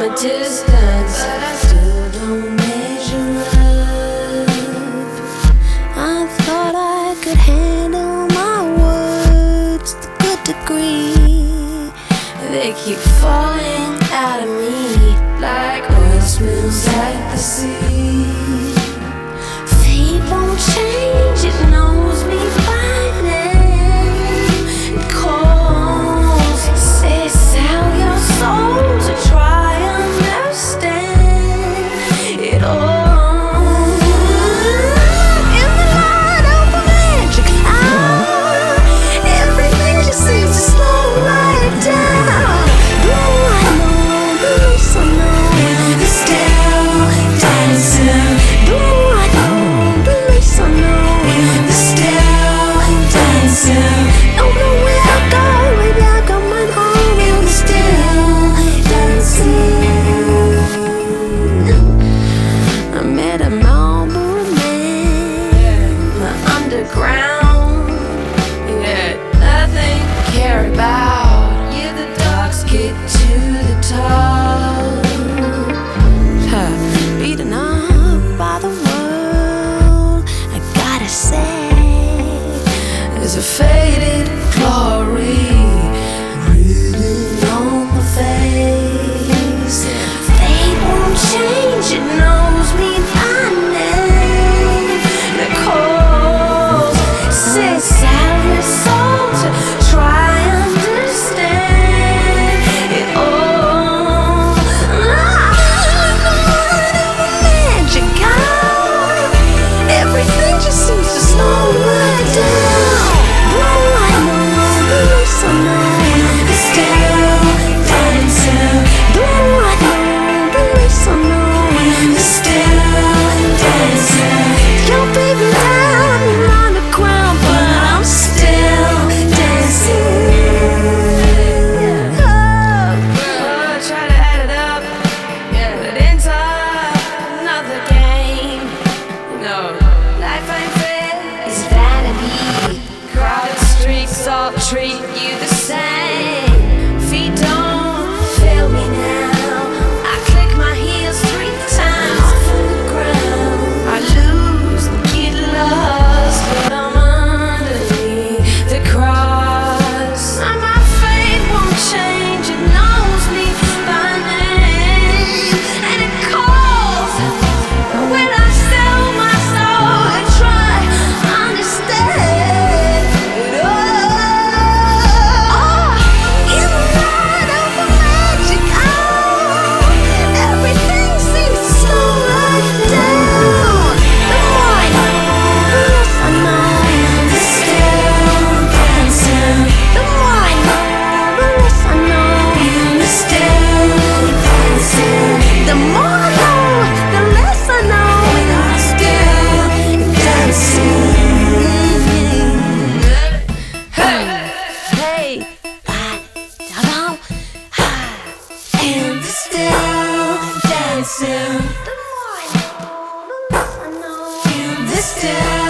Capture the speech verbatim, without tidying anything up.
a distance, but I still don't measure up. I thought I could handle my words to a good degree. They keep falling out of me like oil spills at the sea. Fate won't change, it knows me by name. It calls, says how your soul to try understand it all. In the light of a magic hour, everything just seems to slow right down. Though I know, the least I know, the still dancing. Though I know, the least I know, the still dancing. Don't know where I go, maybe I got mine home, and still dancing. I met a Marlboro man, the underground. You had nothing to care about. Yeah, the dogs get to the top. Huh. Beaten up by the world, I gotta say, there's a faded glory written on the face. Fate won't change, it knows me by name. The calls, says have your soul to try understand it all. I know magic hour, everything just seems to slow right down. Though I know, the least I know, the still dancing. Though I know, the least I know, the still dancing. Your baby down, you're on the ground, but I'm still dancing. Oh, oh, try to add it up, yeah, but in time, another game. No, life ain't fair, it's vanity. Crowded streets all treat you the same. Feet don't fail me now. I click my heels three times off of the ground. I lose and get lost, but I'm underneath the cross. And my fate won't change, it knows me by name. And it calls when I sell my soul and try to understand it all. In the light of a magic hour, everything seems to slow right down. The more I know, the less I know, the still dancing. The more I know, the less I know, the still dancing. The more I know, the less I know, the still dancing. Hey, hey, I don't know, and the still dancing. The more I know, the less I know, and the still